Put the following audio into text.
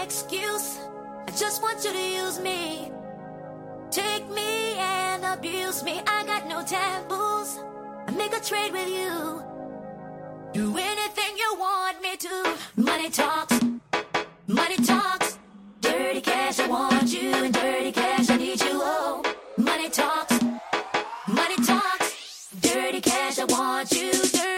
excuse. I just want you to use me. Take me and abuse me. I got no taboos. I make a trade with you. Do anything you want me to. Money talks. Money talks. Dirty cash, I want you. And dirty cash, I need you. Oh, money talks. Money talks. Dirty cash, I want you. Dirty